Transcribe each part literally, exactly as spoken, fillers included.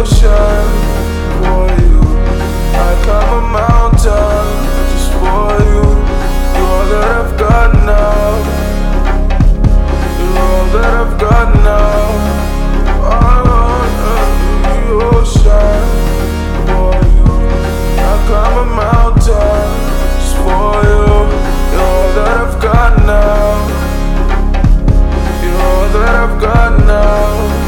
ocean for you. I climb a mountain just for you. You're all that I've got now. You're all that I've got now. I want the ocean for you. I climb a mountain just for you. You're all that I've got now. You're all that I've got now.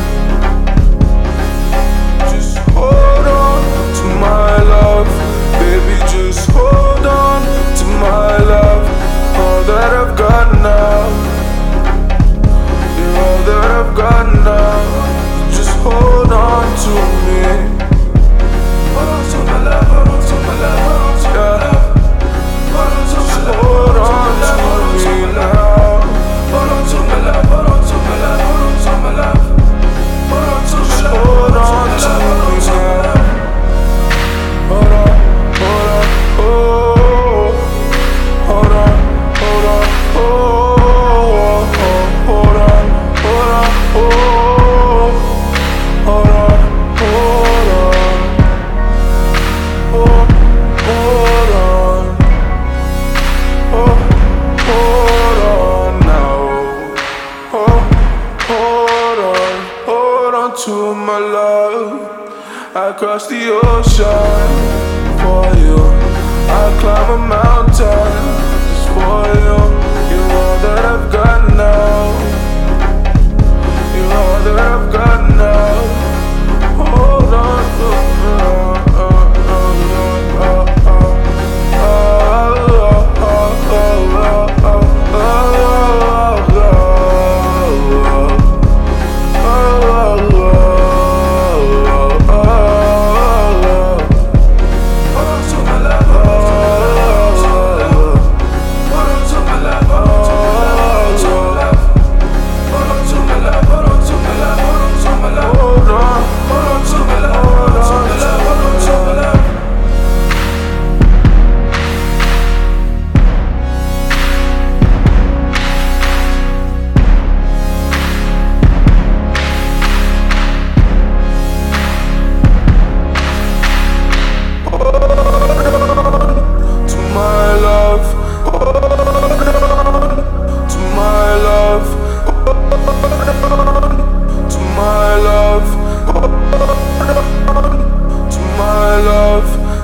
Just hold on to my love, baby, just hold on to my love. All that I've got now. You're all that I've got now. Just hold on to me. Hold on to my love, hold on to my love, hold on to my love. Hold on to my love, hold on to me now. Hold on to my love, hold on to my love, hold on to my love. Hold on to my love, hold on to me now. Hold on, hold on, oh. Hold on, hold on, oh. Hold on, hold on, oh. Hold on, hold on, oh. Hold on, oh. Hold on now. Oh, hold on, hold on to my love. I cross the ocean for you. I climb a mountain just for you. You're all that I've got now. You're all that I've got now.